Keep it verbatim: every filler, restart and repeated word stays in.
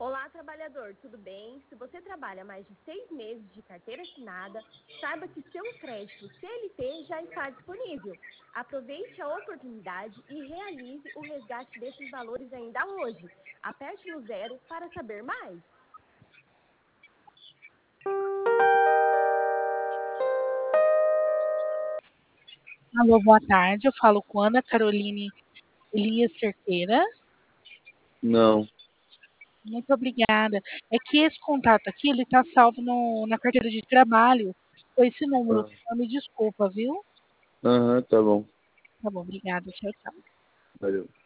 Olá, trabalhador, tudo bem? Se você trabalha mais de seis meses de carteira assinada, saiba que seu crédito C L T já está disponível. Aproveite a oportunidade e realize o resgate desses valores ainda hoje. Aperte no zero para saber mais. Alô, boa tarde. Eu falo com Ana Caroline Elias Cerqueira. Não. Muito obrigada. É que esse contato aqui, ele está salvo no, na carteira de trabalho. Foi esse número. Ah. Me desculpa, viu? Aham, tá bom. Tá bom, obrigada. Tchau, tchau. Valeu.